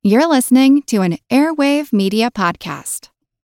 You're listening to an Airwave Media Podcast.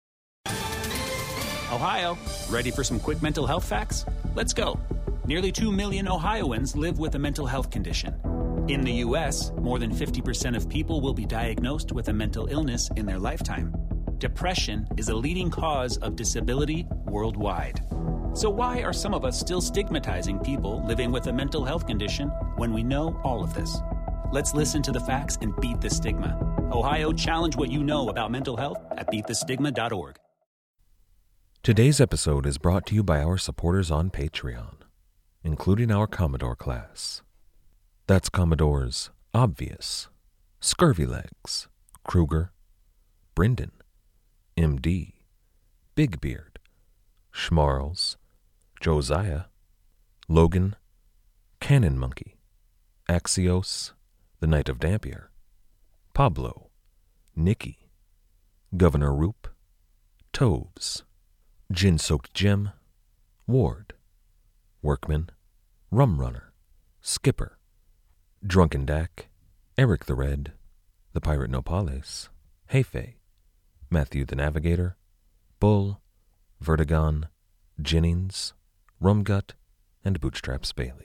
Ohio, ready for some quick mental health facts? Let's go. Nearly 2 million Ohioans live with a mental health condition. In the U.S., more than 50% of people will be diagnosed with a mental illness in their lifetime. Depression is a leading cause of disability worldwide. So why are some of us still stigmatizing people living with a mental health condition when we know all of this? Let's listen to the facts and beat the stigma. Ohio, challenge what you know about mental health at beatthestigma.org. Today's episode is brought to you by our supporters on Patreon, including our Commodore class. That's Commodores Obvious, Scurvy Legs, Kruger, Brendan, MD, Big Beard, Schmarls, Josiah, Logan, Cannon Monkey, Axios, the Knight of Dampier, Pablo, Nikki, Governor Roop, Toves, Gin-Soaked Jim, Ward, Workman, Rum Runner, Skipper, Drunken Dak, Eric the Red, the Pirate Nopales, Hefe, Matthew the Navigator, Bull, Vertigon, Jennings, Rumgut, and Bootstraps Bailey.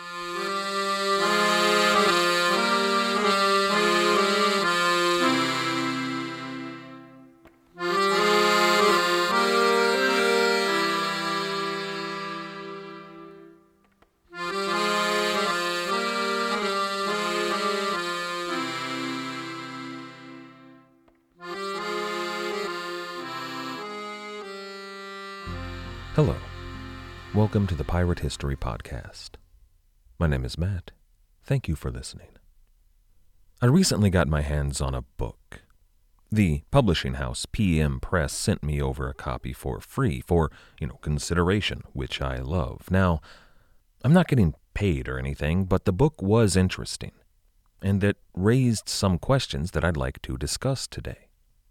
Hello. Welcome to the Pirate History Podcast. My name is Matt. Thank you for listening. I recently got my hands on a book. The publishing house PM Press sent me over a copy for free for, consideration, which I love. Now, I'm not getting paid or anything, but the book was interesting, and it raised some questions that I'd like to discuss today.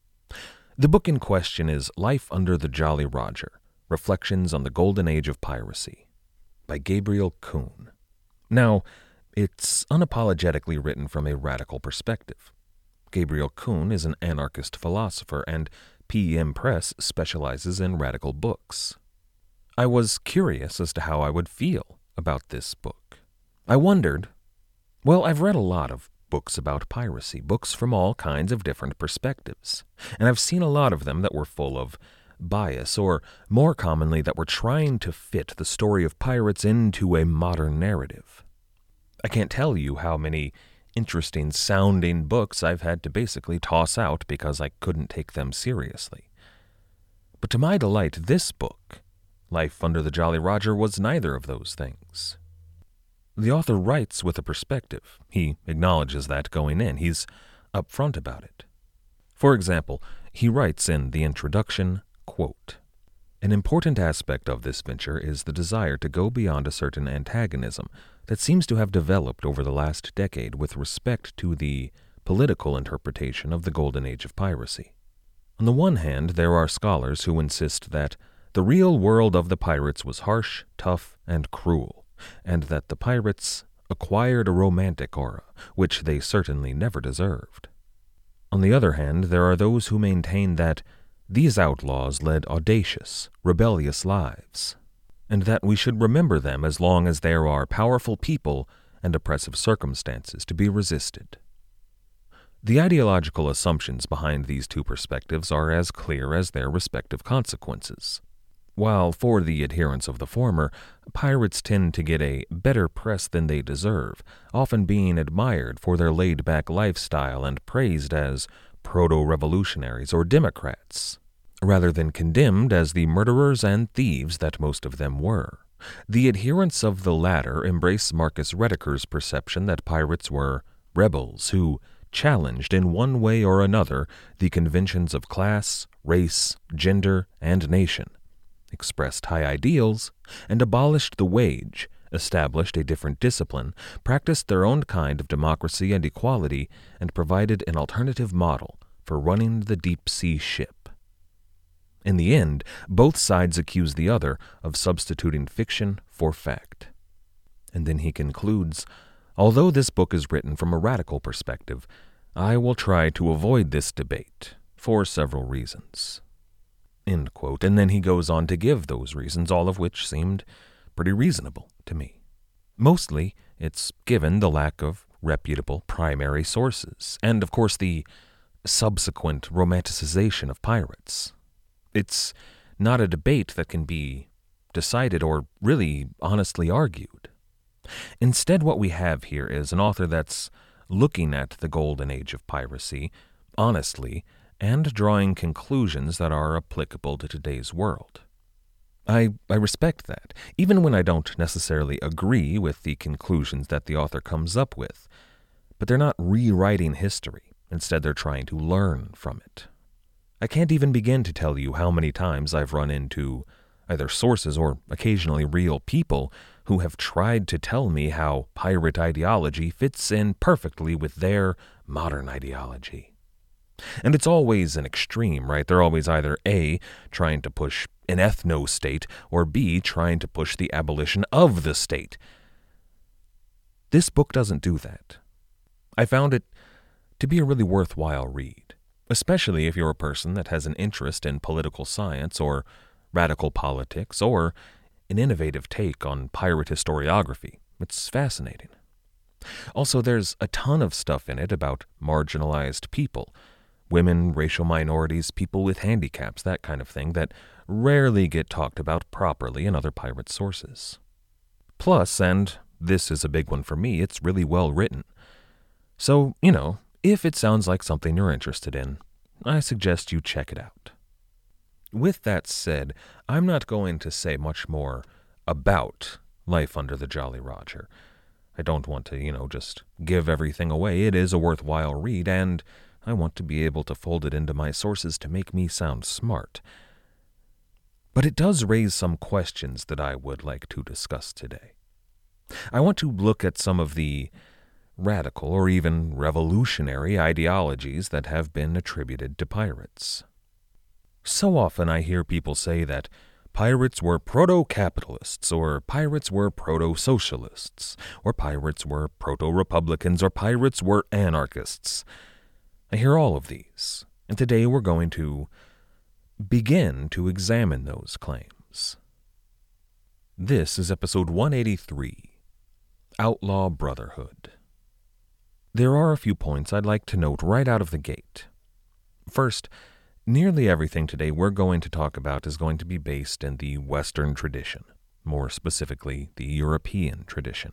The book in question is Life Under the Jolly Roger, Reflections on the Golden Age of Piracy, by Gabriel Kuhn. Now, it's unapologetically written from a radical perspective. Gabriel Kuhn is an anarchist philosopher, and PM Press specializes in radical books. I was curious as to how I would feel about this book. I wondered, I've read a lot of books about piracy, books from all kinds of different perspectives, and I've seen a lot of them that were full of bias, or more commonly that were trying to fit the story of pirates into a modern narrative. I can't tell you how many interesting sounding books I've had to basically toss out because I couldn't take them seriously. But to my delight, this book, Life Under the Jolly Roger, was neither of those things. The author writes with a perspective. He acknowledges that going in. He's upfront about it. For example, he writes in the introduction, quote, "An important aspect of this venture is the desire to go beyond a certain antagonism that seems to have developed over the last decade with respect to the political interpretation of the Golden Age of Piracy. On the one hand, there are scholars who insist that the real world of the pirates was harsh, tough, and cruel, and that the pirates acquired a romantic aura, which they certainly never deserved. On the other hand, there are those who maintain that these outlaws led audacious, rebellious lives, and that we should remember them as long as there are powerful people and oppressive circumstances to be resisted. The ideological assumptions behind these two perspectives are as clear as their respective consequences. While for the adherents of the former, pirates tend to get a better press than they deserve, often being admired for their laid-back lifestyle and praised as proto-revolutionaries or Democrats, rather than condemned as the murderers and thieves that most of them were. The adherents of the latter embrace Marcus Rediker's perception that pirates were rebels who challenged in one way or another the conventions of class, race, gender, and nation, expressed high ideals, and abolished the wage, established a different discipline, practiced their own kind of democracy and equality, and provided an alternative model for running the deep-sea ship. In the end, both sides accuse the other of substituting fiction for fact. And then he concludes, although this book is written from a radical perspective, I will try to avoid this debate for several reasons." End quote. And then he goes on to give those reasons, all of which seemed pretty reasonable to me. Mostly, it's given the lack of reputable primary sources, and of course the subsequent romanticization of pirates. It's not a debate that can be decided or really honestly argued. Instead, what we have here is an author that's looking at the golden age of piracy honestly and drawing conclusions that are applicable to today's world. I respect that, even when I don't necessarily agree with the conclusions that the author comes up with, but they're not rewriting history. Instead, they're trying to learn from it. I can't even begin to tell you how many times I've run into either sources or occasionally real people who have tried to tell me how pirate ideology fits in perfectly with their modern ideology. And it's always an extreme, right? They're always either A, trying to push an ethno-state, or B, trying to push the abolition of the state. This book doesn't do that. I found it to be a really worthwhile read, especially if you're a person that has an interest in political science or radical politics or an innovative take on pirate historiography. It's fascinating. Also, there's a ton of stuff in it about marginalized people, women, racial minorities, people with handicaps, that kind of thing, that rarely get talked about properly in other pirate sources. Plus, and this is a big one for me, it's really well written. So, if it sounds like something you're interested in, I suggest you check it out. With that said, I'm not going to say much more about Life Under the Jolly Roger. I don't want to, just give everything away. It is a worthwhile read, and I want to be able to fold it into my sources to make me sound smart. But it does raise some questions that I would like to discuss today. I want to look at some of the radical or even revolutionary ideologies that have been attributed to pirates. So often I hear people say that pirates were proto-capitalists, or pirates were proto-socialists, or pirates were proto-republicans, or pirates were anarchists. I hear all of these, and today we're going to begin to examine those claims. This is episode 183, Outlaw Brotherhood. There are a few points I'd like to note right out of the gate. First, nearly everything today we're going to talk about is going to be based in the Western tradition, more specifically the European tradition.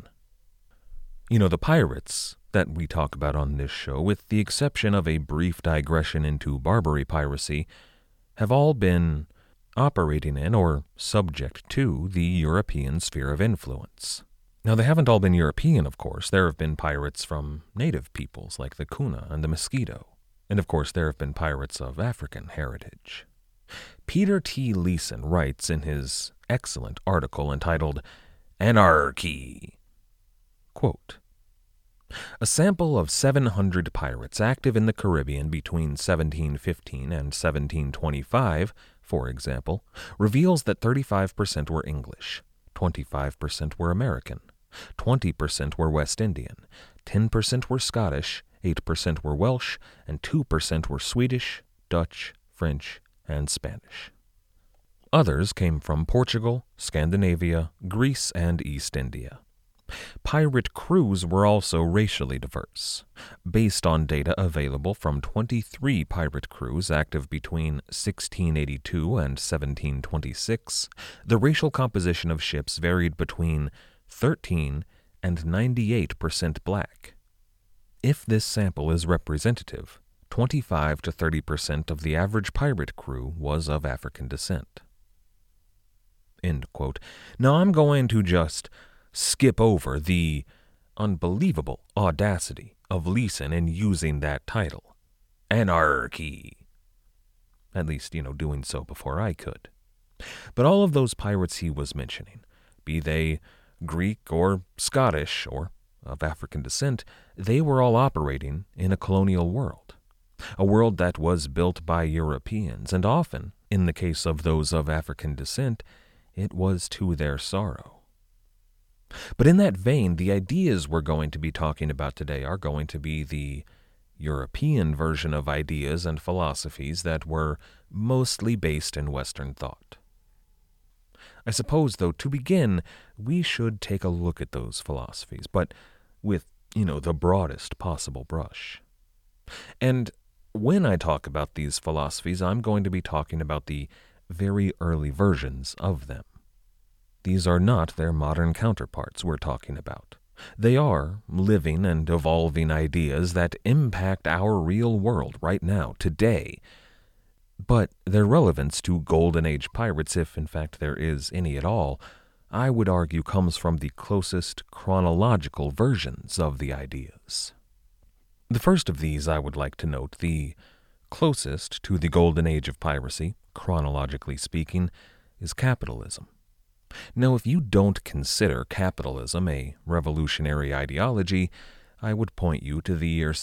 The pirates that we talk about on this show, with the exception of a brief digression into Barbary piracy, have all been operating in or subject to the European sphere of influence. Now, they haven't all been European, of course. There have been pirates from native peoples like the Kuna and the Mosquito. And of course, there have been pirates of African heritage. Peter T. Leeson writes in his excellent article entitled Anarchy, quote, "A sample of 700 pirates active in the Caribbean between 1715 and 1725, for example, reveals that 35% were English, 25% were American, 20% were West Indian, 10% were Scottish, 8% were Welsh, and 2% were Swedish, Dutch, French, and Spanish. Others came from Portugal, Scandinavia, Greece, and East India. Pirate crews were also racially diverse. Based on data available from 23 pirate crews active between 1682 and 1726, the racial composition of ships varied between 13 and 98% black. If this sample is representative, 25 to 30% of the average pirate crew was of African descent." End quote. Now I'm going to just skip over the unbelievable audacity of Leeson in using that title, Anarchy. At least, doing so before I could. But all of those pirates he was mentioning, be they Greek or Scottish or of African descent, they were all operating in a colonial world, a world that was built by Europeans, and often, in the case of those of African descent, it was to their sorrow. But in that vein, the ideas we're going to be talking about today are going to be the European version of ideas and philosophies that were mostly based in Western thought. I suppose, though, to begin, we should take a look at those philosophies, but with, the broadest possible brush. And when I talk about these philosophies, I'm going to be talking about the very early versions of them. These are not their modern counterparts we're talking about. They are living and evolving ideas that impact our real world right now, today. But their relevance to Golden Age pirates, if in fact there is any at all, I would argue comes from the closest chronological versions of the ideas. The first of these, I would like to note, the closest to the Golden Age of piracy, chronologically speaking, is capitalism. Now, if you don't consider capitalism a revolutionary ideology, I would point you to the year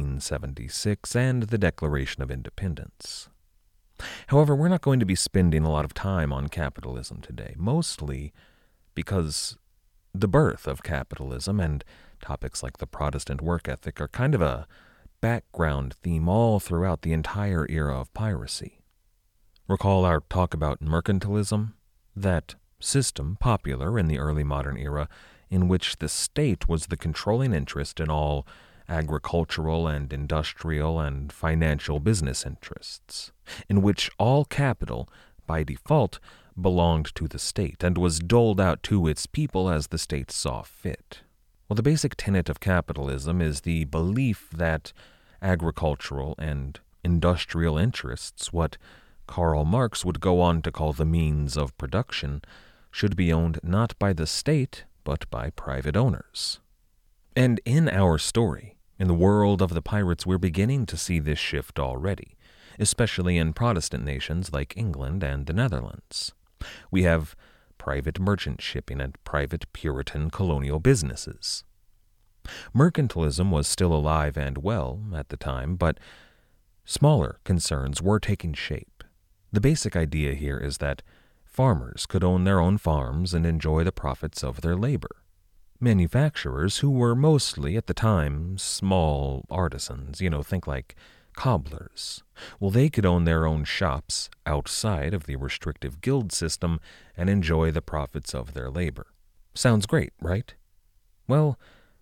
1776 and the Declaration of Independence. However, we're not going to be spending a lot of time on capitalism today, mostly because the birth of capitalism and topics like the Protestant work ethic are kind of a background theme all throughout the entire era of piracy. Recall our talk about mercantilism? That system popular in the early modern era in which the state was the controlling interest in all agricultural and industrial and financial business interests, in which all capital, by default, belonged to the state and was doled out to its people as the state saw fit. Well, the basic tenet of capitalism is the belief that agricultural and industrial interests, what Karl Marx would go on to call the means of production, should be owned not by the state, but by private owners. And in our story, in the world of the pirates, we're beginning to see this shift already, especially in Protestant nations like England and the Netherlands. We have private merchant shipping and private Puritan colonial businesses. Mercantilism was still alive and well at the time, but smaller concerns were taking shape. The basic idea here is that farmers could own their own farms and enjoy the profits of their labor. Manufacturers, who were mostly, at the time, small artisans, think like cobblers, well, they could own their own shops outside of the restrictive guild system and enjoy the profits of their labor. Sounds great, right? Well,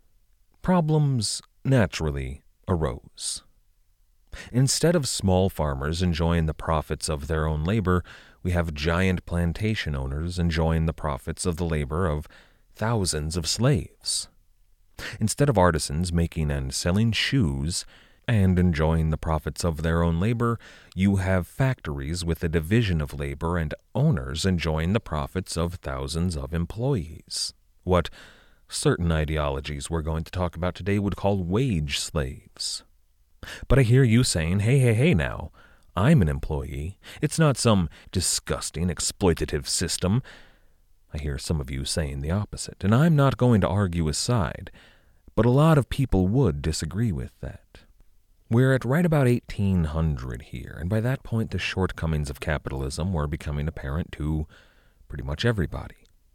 problems naturally arose. Instead of small farmers enjoying the profits of their own labor, we have giant plantation owners enjoying the profits of the labor of thousands of slaves. Instead of artisans making and selling shoes and enjoying the profits of their own labor, you have factories with a division of labor and owners enjoying the profits of thousands of employees. What certain ideologies we're going to talk about today would call wage slaves. But I hear you saying, hey now, I'm an employee. It's not some disgusting, exploitative system. I hear some of you saying the opposite, and I'm not going to argue a side, but a lot of people would disagree with that. We're at right about 1800 here, and by that point the shortcomings of capitalism were becoming apparent to pretty much everybody.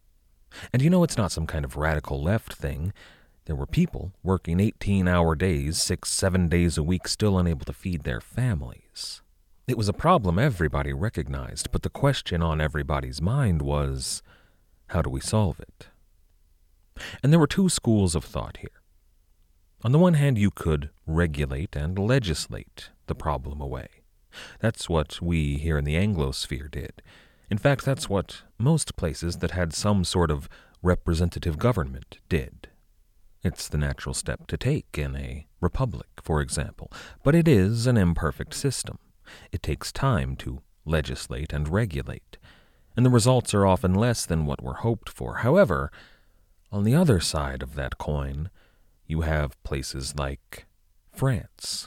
And it's not some kind of radical left thing. There were people working 18-hour days, 6-7 days a week, still unable to feed their families. It was a problem everybody recognized, but the question on everybody's mind was, how do we solve it? And there were two schools of thought here. On the one hand, you could regulate and legislate the problem away. That's what we here in the Anglosphere did. In fact, that's what most places that had some sort of representative government did. It's the natural step to take in a republic, for example, but it is an imperfect system. It takes time to legislate and regulate, and the results are often less than what were hoped for. However, on the other side of that coin, you have places like France,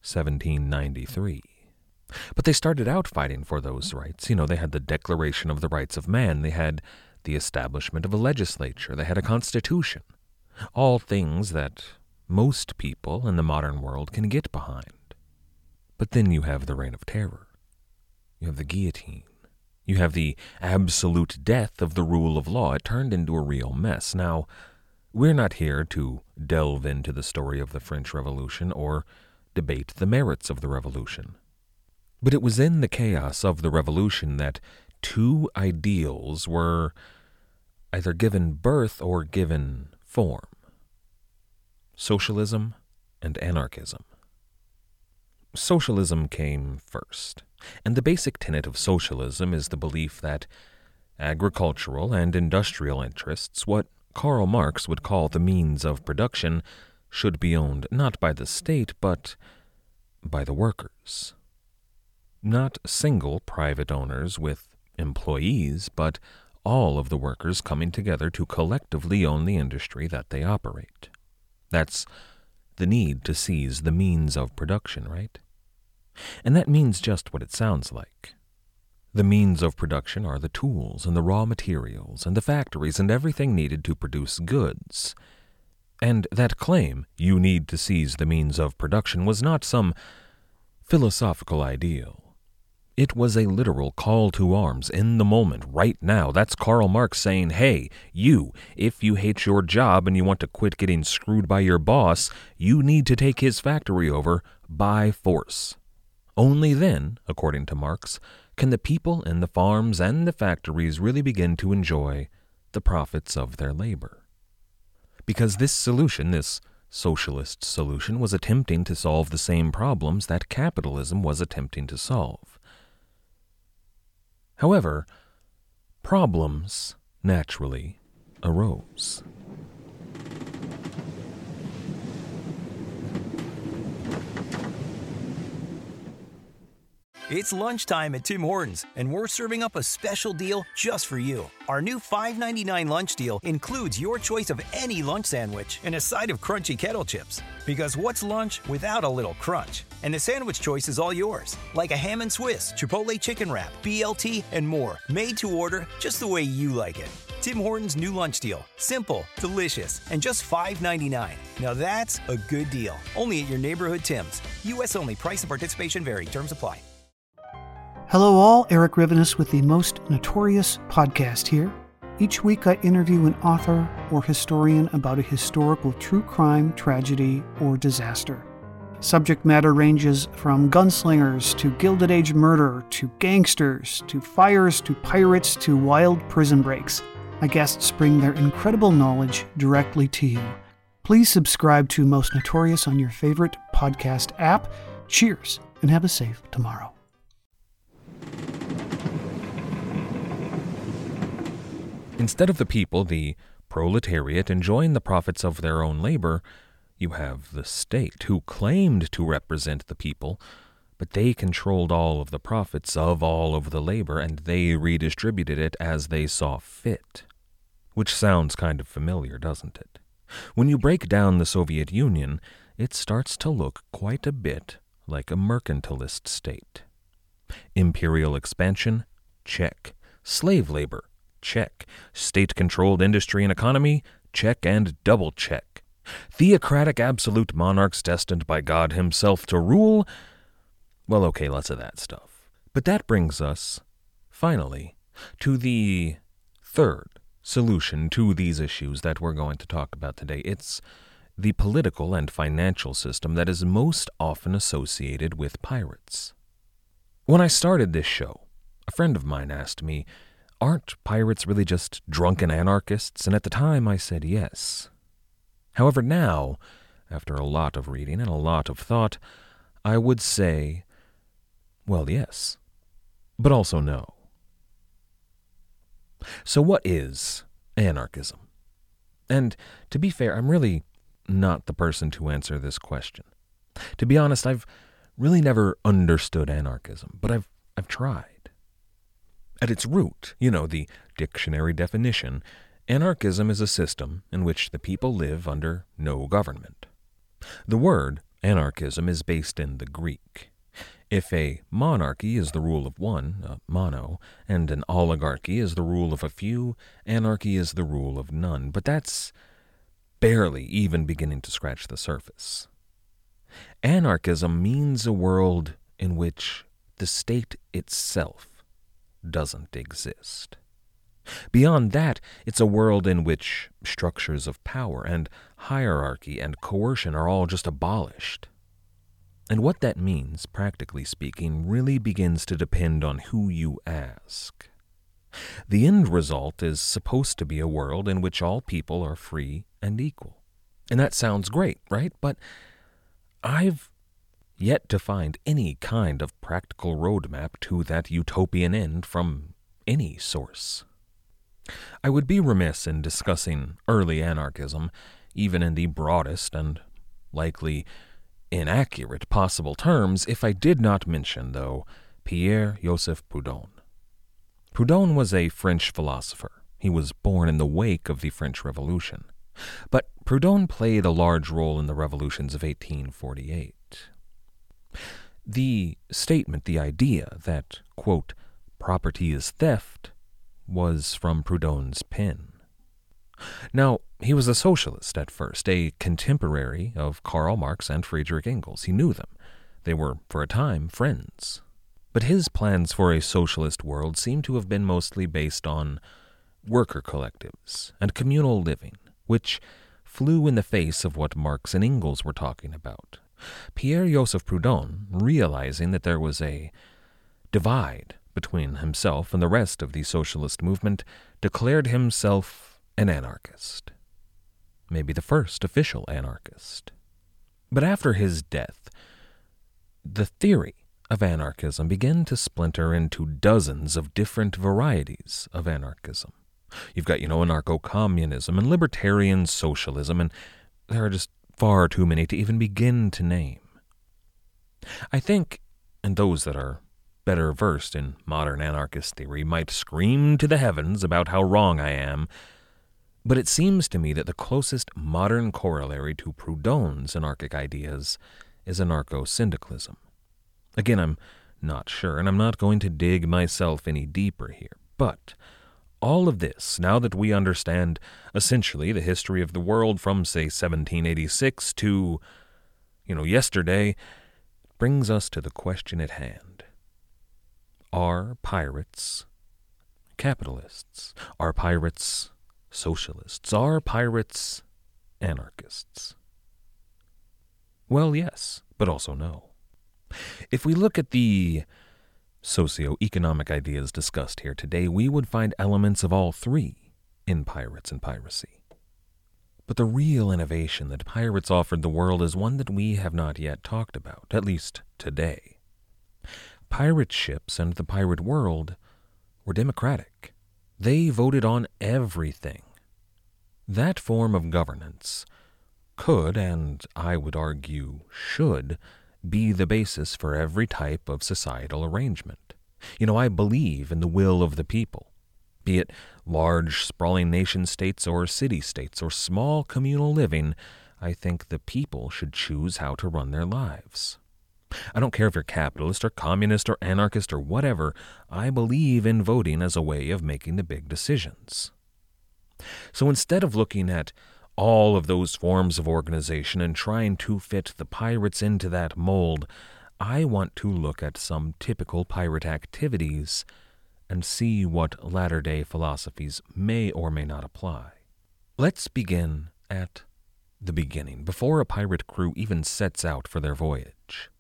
1793. But they started out fighting for those rights. They had the Declaration of the Rights of Man. They had the establishment of a legislature. They had a constitution. All things that most people in the modern world can get behind. But then you have the Reign of Terror. You have the guillotine. You have the absolute death of the rule of law. It turned into a real mess. Now, we're not here to delve into the story of the French Revolution or debate the merits of the revolution. But it was in the chaos of the revolution that two ideals were either given birth or given form: socialism and anarchism. Socialism came first, and the basic tenet of socialism is the belief that agricultural and industrial interests, what Karl Marx would call the means of production, should be owned not by the state but by the workers. Not single private owners with employees, but all of the workers coming together to collectively own the industry that they operate. That's the need to seize the means of production, right? And that means just what it sounds like. The means of production are the tools and the raw materials and the factories and everything needed to produce goods. And that claim, you need to seize the means of production, was not some philosophical ideal. It was a literal call to arms in the moment, right now. That's Karl Marx saying, hey, you, if you hate your job and you want to quit getting screwed by your boss, you need to take his factory over by force. Only then, according to Marx, can the people in the farms and the factories really begin to enjoy the profits of their labor. Because this solution, this socialist solution, was attempting to solve the same problems that capitalism was attempting to solve. However, problems naturally arose. It's lunchtime at Tim Hortons, and we're serving up a special deal just for you. Our new $5.99 lunch deal includes your choice of any lunch sandwich and a side of crunchy kettle chips. Because what's lunch without a little crunch? And the sandwich choice is all yours, like a ham and Swiss, Chipotle chicken wrap, BLT, and more, made to order just the way you like it. Tim Hortons' new lunch deal. Simple, delicious, and just $5.99. Now that's a good deal. Only at your neighborhood Tim's. U.S. only. Price and participation vary. Terms apply. Hello all, Eric Rivenes with the Most Notorious podcast here. Each week I interview an author or historian about a historical true crime, tragedy, or disaster. Subject matter ranges from gunslingers to Gilded Age murder to gangsters to fires to pirates to wild prison breaks. My guests bring their incredible knowledge directly to you. Please subscribe to Most Notorious on your favorite podcast app. Cheers, and have a safe tomorrow. Instead of the people, the proletariat, enjoying the profits of their own labor, you have the state, who claimed to represent the people, but they controlled all of the profits of all of the labor, and they redistributed it as they saw fit. Which sounds kind of familiar, doesn't it? When you break down the Soviet Union, it starts to look quite a bit like a mercantilist state. Imperial expansion? Check. Slave labor? Check. State-controlled industry and economy? Check and double check. Theocratic absolute monarchs destined by God himself to rule? Well, okay, lots of that stuff. But that brings us, finally, to the third solution to these issues that we're going to talk about today. It's the political and financial system that is most often associated with pirates. When I started this show, a friend of mine asked me, aren't pirates really just drunken anarchists? And at the time I said yes. However, now, after a lot of reading and a lot of thought, I would say, well, yes, but also no. So what is anarchism? And to be fair, I'm really not the person to answer this question. To be honest, I've really never understood anarchism, but I've tried. At its root, the dictionary definition, anarchism is a system in which the people live under no government. The word anarchism is based in the Greek. If a monarchy is the rule of one, mono, and an oligarchy is the rule of a few, anarchy is the rule of none. But that's barely even beginning to scratch the surface. Anarchism means a world in which the state itself doesn't exist. Beyond that, it's a world in which structures of power and hierarchy and coercion are all just abolished. And what that means, practically speaking, really begins to depend on who you ask. The end result is supposed to be a world in which all people are free and equal. And that sounds great, right? But I've yet to find any kind of practical roadmap to that utopian end from any source. I would be remiss in discussing early anarchism, even in the broadest and likely inaccurate possible terms, if I did not mention, though, Pierre-Joseph Proudhon. Proudhon was a French philosopher. He was born in the wake of the French Revolution. But Proudhon played a large role in the revolutions of 1848. The statement, the idea that, quote, property is theft, was from Proudhon's pen. Now, he was a socialist at first, a contemporary of Karl Marx and Friedrich Engels. He knew them. They were, for a time, friends. But his plans for a socialist world seem to have been mostly based on worker collectives and communal living, which flew in the face of what Marx and Engels were talking about. Pierre-Joseph Proudhon, realizing that there was a divide between himself and the rest of the socialist movement, declared himself an anarchist. Maybe the first official anarchist. But after his death, the theory of anarchism began to splinter into dozens of different varieties of anarchism. You've got, anarcho-communism and libertarian socialism, and there are just far too many to even begin to name. I think, and those that are better versed in modern anarchist theory might scream to the heavens about how wrong I am, but it seems to me that the closest modern corollary to Proudhon's anarchic ideas is anarcho-syndicalism. Again, I'm not sure, and I'm not going to dig myself any deeper here, but all of this, now that we understand essentially the history of the world from, say, 1786 to, yesterday, brings us to the question at hand. Are pirates capitalists? Are pirates socialists? Are pirates anarchists? Well, yes, but also no. If we look at the socio-economic ideas discussed here today, we would find elements of all three in pirates and piracy. But the real innovation that pirates offered the world is one that we have not yet talked about, at least today. Pirate ships and the pirate world were democratic. They voted on everything. That form of governance could, and I would argue should, be the basis for every type of societal arrangement. I believe in the will of the people, be it large, sprawling nation-states or city-states or small communal living. I think the people should choose how to run their lives. I don't care if you're capitalist or communist or anarchist or whatever. I believe in voting as a way of making the big decisions. So instead of looking at all of those forms of organization and trying to fit the pirates into that mold, I want to look at some typical pirate activities and see what latter-day philosophies may or may not apply. Let's begin at the beginning, before a pirate crew even sets out for their voyage.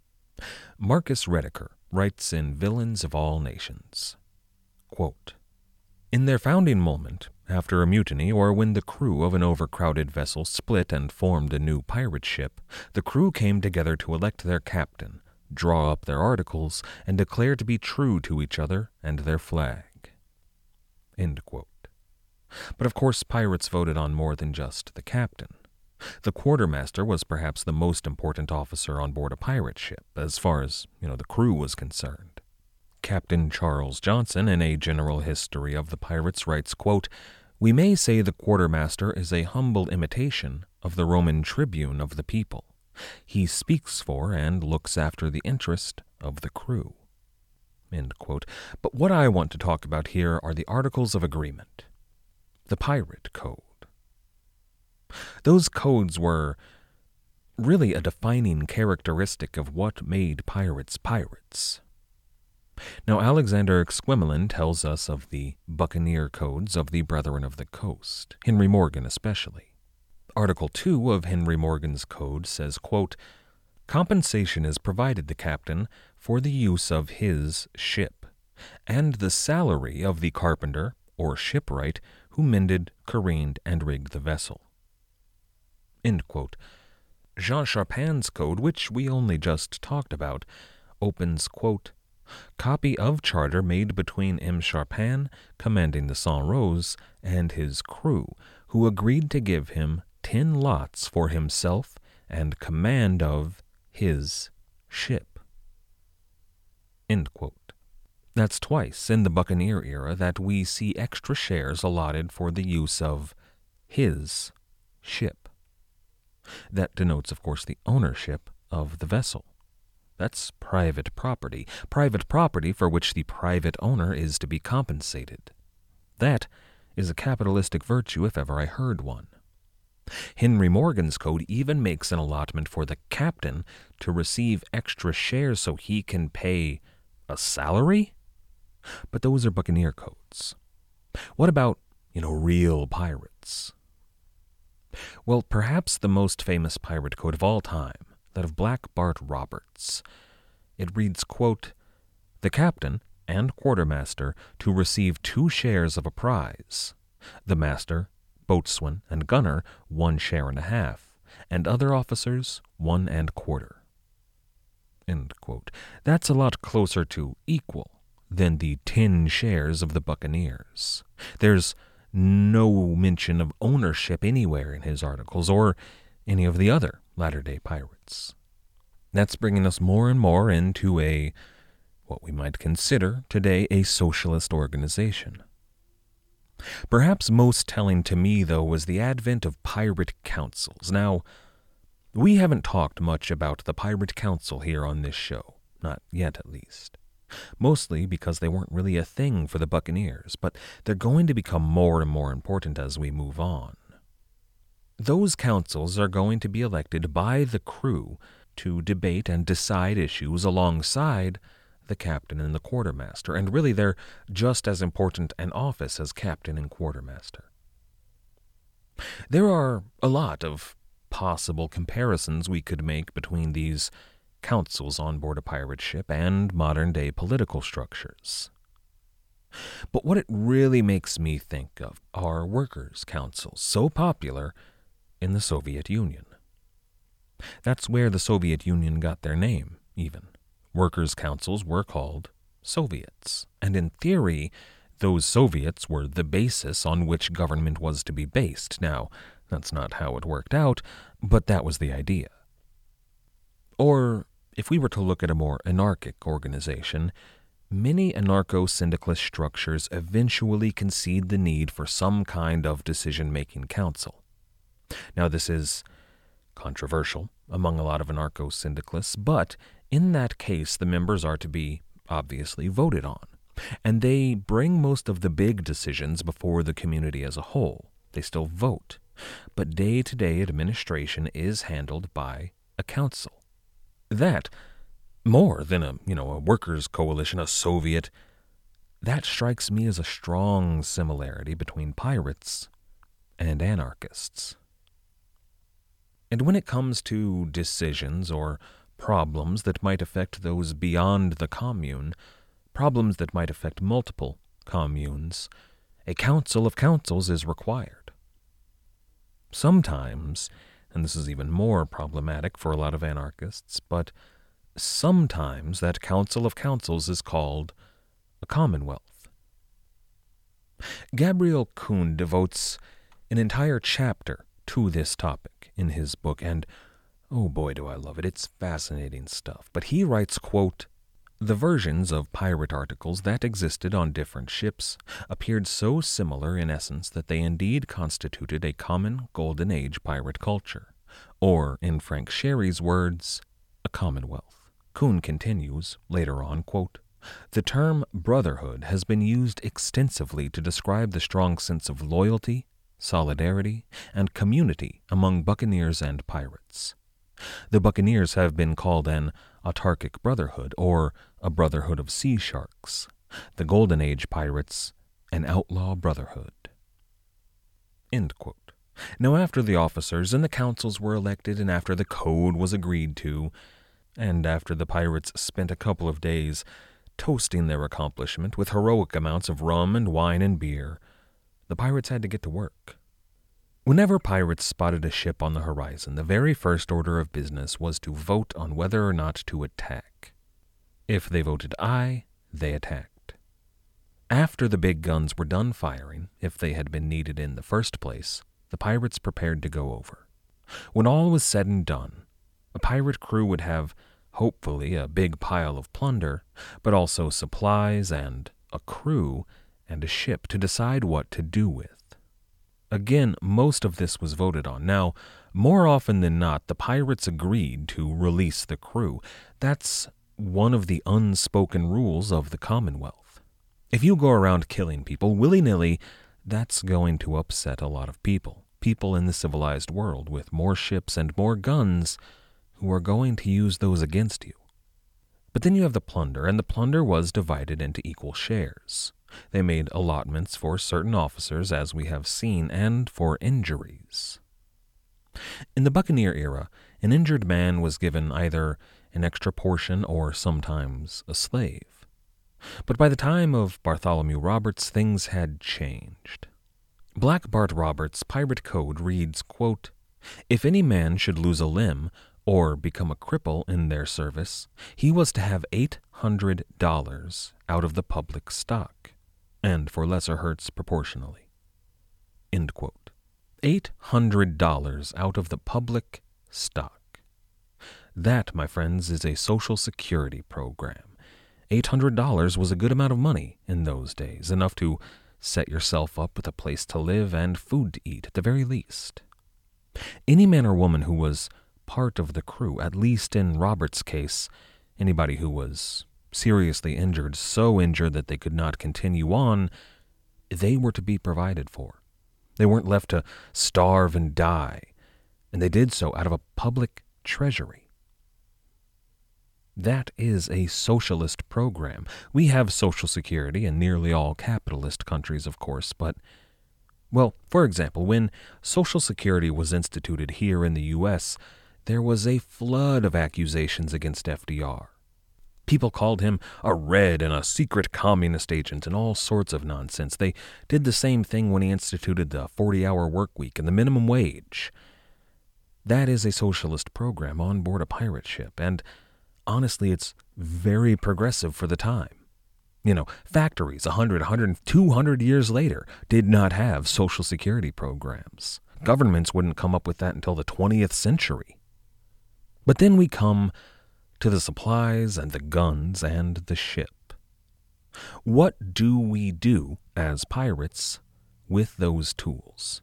Marcus Rediker writes in Villains of All Nations, quote, "In their founding moment, after a mutiny or when the crew of an overcrowded vessel split and formed a new pirate ship, the crew came together to elect their captain, draw up their articles, and declare to be true to each other and their flag." End quote. But of course, pirates voted on more than just the captain. The quartermaster was perhaps the most important officer on board a pirate ship, as far as, the crew was concerned. Captain Charles Johnson, in A General History of the Pirates, writes, quote, "We may say the quartermaster is a humble imitation of the Roman tribune of the people. He speaks for and looks after the interest of the crew." End quote. But what I want to talk about here are the Articles of Agreement, the Pirate Code. Those codes were really a defining characteristic of what made pirates pirates. Now, Alexander Exquemelin tells us of the Buccaneer Codes of the Brethren of the Coast, Henry Morgan especially. Article 2 of Henry Morgan's Code says, quote, Compensation is provided the captain for the use of his ship, and the salary of the carpenter or shipwright who mended, careened, and rigged the vessel. End quote. Jean Charpin's code, which we only just talked about, opens, quote, "Copy of charter made between M. Charpin, commanding the Saint Rose, and his crew, who agreed to give him 10 lots for himself and command of his ship." End quote. That's twice in the buccaneer era that we see extra shares allotted for the use of his ship. That denotes, of course, the ownership of the vessel. That's private property for which the private owner is to be compensated. That is a capitalistic virtue if ever I heard one. Henry Morgan's code even makes an allotment for the captain to receive extra shares so he can pay a salary? But those are buccaneer codes. What about, real pirates? Well, perhaps the most famous pirate code of all time, that of Black Bart Roberts. It reads, quote, "The captain and quartermaster to receive 2 shares of a prize, the master, boatswain, and gunner 1 share and a half, and other officers 1 1/4. End quote. That's a lot closer to equal than the 10 shares of the buccaneers. There's no mention of ownership anywhere in his articles or any of the other latter-day pirates. That's bringing us more and more into what we might consider today a socialist organization. Perhaps most telling to me, though, was the advent of pirate councils. Now, we haven't talked much about the Pirate Council here on this show, not yet at least. Mostly because they weren't really a thing for the buccaneers, but they're going to become more and more important as we move on. Those councils are going to be elected by the crew to debate and decide issues alongside the captain and the quartermaster, and really they're just as important an office as captain and quartermaster. There are a lot of possible comparisons we could make between these councils on board a pirate ship and modern-day political structures. But what it really makes me think of are workers' councils, so popular in the Soviet Union. That's where the Soviet Union got their name, even. Workers' councils were called Soviets, and in theory, those Soviets were the basis on which government was to be based. Now, that's not how it worked out, but that was the idea. Or, if we were to look at a more anarchic organization, many anarcho-syndicalist structures eventually concede the need for some kind of decision-making council. Now, this is controversial among a lot of anarcho-syndicalists, but in that case, the members are to be, obviously, voted on, and they bring most of the big decisions before the community as a whole. They still vote, but day-to-day administration is handled by a council. That, more than a workers' coalition, a Soviet, that strikes me as a strong similarity between pirates and anarchists. And when it comes to decisions or problems that might affect those beyond the commune, problems that might affect multiple communes, a council of councils is required. Sometimes, and this is even more problematic for a lot of anarchists, but sometimes that council of councils is called a commonwealth. Gabriel Kuhn devotes an entire chapter to this topic in his book, and oh boy do I love it, it's fascinating stuff. But he writes, quote, "The versions of pirate articles that existed on different ships appeared so similar in essence that they indeed constituted a common Golden Age pirate culture, or, in Frank Sherry's words, a commonwealth." Kuhn continues, later on, quote, "The term brotherhood has been used extensively to describe the strong sense of loyalty, solidarity, and community among buccaneers and pirates. The buccaneers have been called an autarkic brotherhood, or a brotherhood of sea sharks. The Golden Age pirates, an outlaw brotherhood." End quote. Now, after the officers and the councils were elected and after the code was agreed to, and after the pirates spent a couple of days toasting their accomplishment with heroic amounts of rum and wine and beer, the pirates had to get to work. Whenever pirates spotted a ship on the horizon, the very first order of business was to vote on whether or not to attack. If they voted aye, they attacked. After the big guns were done firing, if they had been needed in the first place, the pirates prepared to go over. When all was said and done, a pirate crew would have, hopefully, a big pile of plunder, but also supplies and a crew and a ship to decide what to do with. Again, most of this was voted on. Now, more often than not, the pirates agreed to release the crew. That's one of the unspoken rules of the Commonwealth. If you go around killing people willy-nilly, that's going to upset a lot of people. People in the civilized world with more ships and more guns who are going to use those against you. But then you have the plunder, and the plunder was divided into equal shares. They made allotments for certain officers, as we have seen, and for injuries. In the buccaneer era, an injured man was given either an extra portion or sometimes a slave. But by the time of Bartholomew Roberts, things had changed. Black Bart Roberts' pirate code reads, quote, "If any man should lose a limb or become a cripple in their service, he was to have $800 out of the public stock, and for lesser hurts proportionally." End quote. $800 out of the public stock. That, my friends, is a Social Security program. $800 was a good amount of money in those days, enough to set yourself up with a place to live and food to eat, at the very least. Any man or woman who was part of the crew, at least in Robert's case, anybody who was seriously injured, so injured that they could not continue on, they were to be provided for. They weren't left to starve and die, and they did so out of a public treasury. That is a socialist program. We have Social Security in nearly all capitalist countries, of course, but, well, for example, when Social Security was instituted here in the U.S., there was a flood of accusations against FDR. People called him a red and a secret communist agent and all sorts of nonsense. They did the same thing when he instituted the 40-hour work week and the minimum wage. That is a socialist program on board a pirate ship, and honestly, it's very progressive for the time. You know, factories 100, 200 years later did not have Social Security programs. Governments wouldn't come up with that until the 20th century. But then we come to the supplies and the guns and the ship. What do we do as pirates with those tools?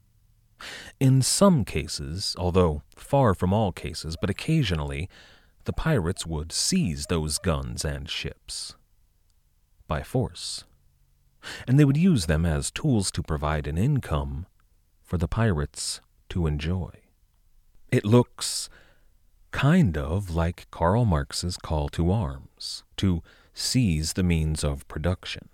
In some cases, although far from all cases, but occasionally, the pirates would seize those guns and ships by force, and they would use them as tools to provide an income for the pirates to enjoy. It looks kind of like Karl Marx's call to arms, to seize the means of production.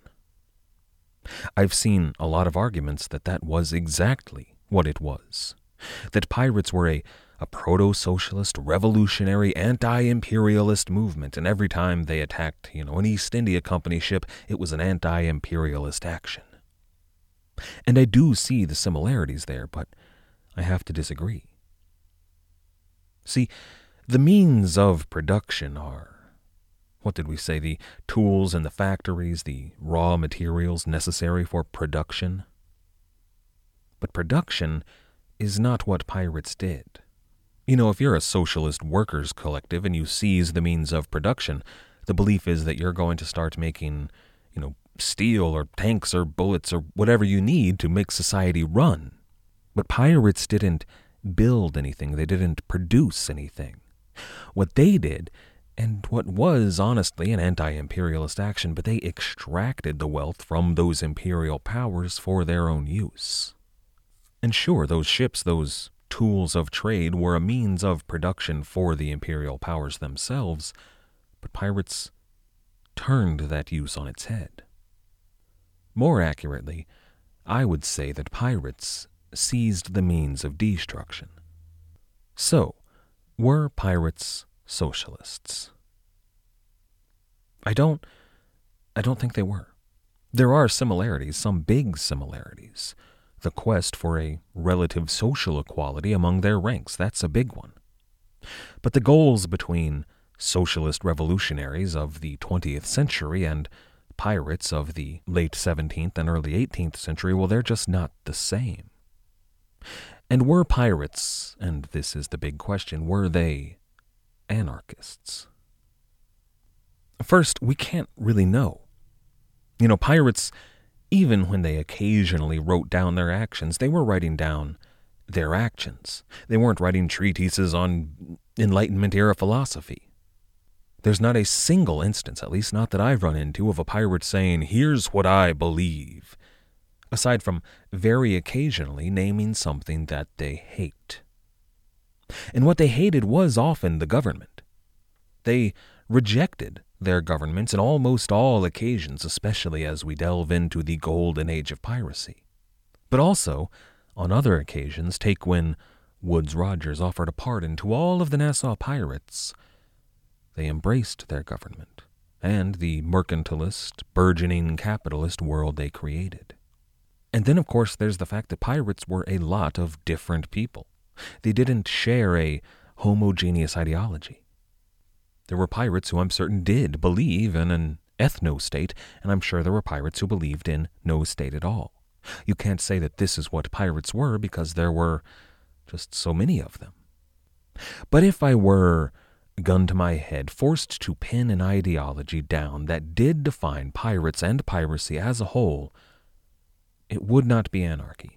I've seen a lot of arguments that that was exactly what it was, that pirates were a proto-socialist, revolutionary, anti-imperialist movement, and every time they attacked, an East India Company ship, it was an anti-imperialist action. And I do see the similarities there, but I have to disagree. See, the means of production are, what did we say, the tools and the factories, the raw materials necessary for production. But production is not what pirates did. If you're a socialist workers' collective and you seize the means of production, the belief is that you're going to start making, steel or tanks or bullets or whatever you need to make society run. But pirates didn't build anything. They didn't produce anything. What they did, and what was honestly an anti-imperialist action, but they extracted the wealth from those imperial powers for their own use. And sure, those ships, those tools of trade were a means of production for the imperial powers themselves, but pirates turned that use on its head. More accurately, I would say that pirates seized the means of destruction. So, were pirates socialists. I don't think they were. There are similarities, some big similarities. The quest for a relative social equality among their ranks, that's a big one. But the goals between socialist revolutionaries of the 20th century and pirates of the late 17th and early 18th century, well, they're just not the same. And were pirates, and this is the big question, were they anarchists? First, we can't really know. Pirates, even when they occasionally wrote down their actions, they were writing down their actions. They weren't writing treatises on Enlightenment-era philosophy. There's not a single instance, at least not that I've run into, of a pirate saying, "Here's what I believe," aside from very occasionally naming something that they hate. And what they hated was often the government. They rejected their governments in almost all occasions, especially as we delve into the golden age of piracy. But also, on other occasions, take when Woodes Rogers offered a pardon to all of the Nassau pirates, they embraced their government and the mercantilist, burgeoning capitalist world they created. And then, of course, there's the fact that pirates were a lot of different people. They didn't share a homogeneous ideology. There were pirates who I'm certain did believe in an ethno-state, and I'm sure there were pirates who believed in no state at all. You can't say that this is what pirates were because there were just so many of them. But if I were, gun to my head, forced to pin an ideology down that did define pirates and piracy as a whole, it would not be anarchy.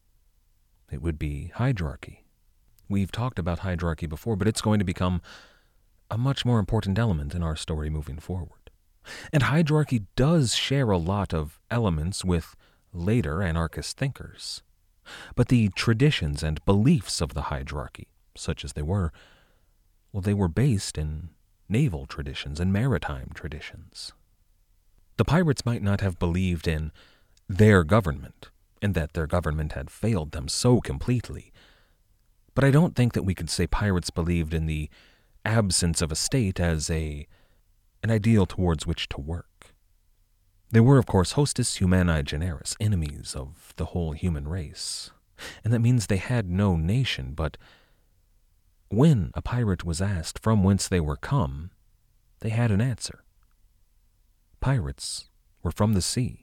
It would be hierarchy. We've talked about hierarchy before, but it's going to become a much more important element in our story moving forward. And hierarchy does share a lot of elements with later anarchist thinkers. But the traditions and beliefs of the hierarchy, such as they were, well, they were based in naval traditions and maritime traditions. The pirates might not have believed in their government, and that their government had failed them so completely. But I don't think that we could say pirates believed in the absence of a state as an ideal towards which to work. They were, of course, hostis humani generis, enemies of the whole human race. And that means they had no nation, but when a pirate was asked from whence they were come, they had an answer. Pirates were from the sea.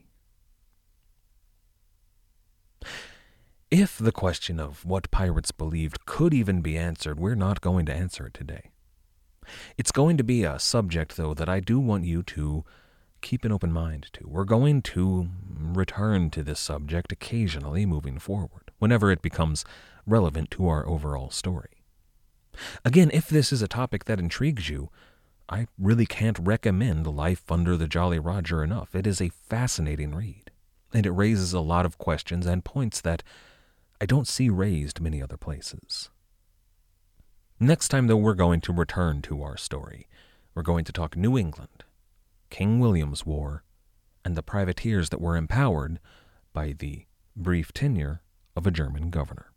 If the question of what pirates believed could even be answered, we're not going to answer it today. It's going to be a subject, though, that I do want you to keep an open mind to. We're going to return to this subject occasionally moving forward, whenever it becomes relevant to our overall story. Again, if this is a topic that intrigues you, I really can't recommend Life Under the Jolly Roger enough. It is a fascinating read, and it raises a lot of questions and points that I don't see raised many other places. Next time, though, we're going to return to our story. We're going to talk New England, King William's War, and the privateers that were empowered by the brief tenure of a German governor.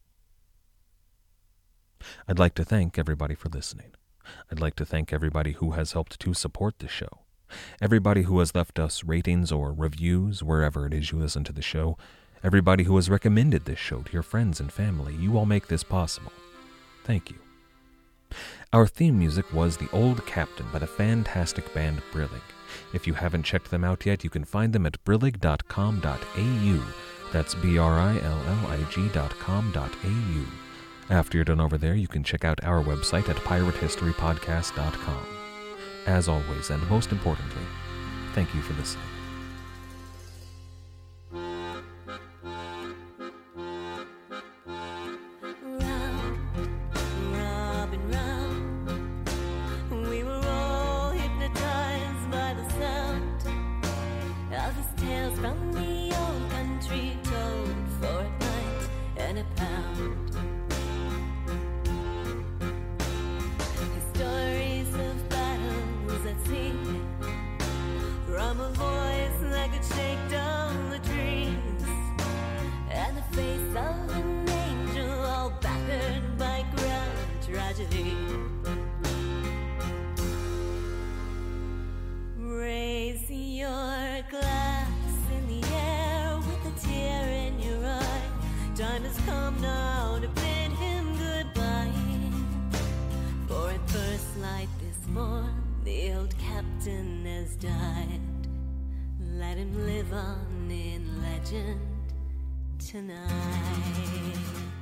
I'd like to thank everybody for listening. I'd like to thank everybody who has helped to support the show, everybody who has left us ratings or reviews wherever it is you listen to the show, everybody who has recommended this show to your friends and family. You all make this possible. Thank you. Our theme music was The Old Captain by the fantastic band Brillig. If you haven't checked them out yet, you can find them at brillig.com.au. That's brillig.com.au. After you're done over there, you can check out our website at piratehistorypodcast.com. As always, and most importantly, thank you for listening. From a voice time has come now to bid him goodbye. For at first light this morn, the old captain has died. Let him live on in legend tonight.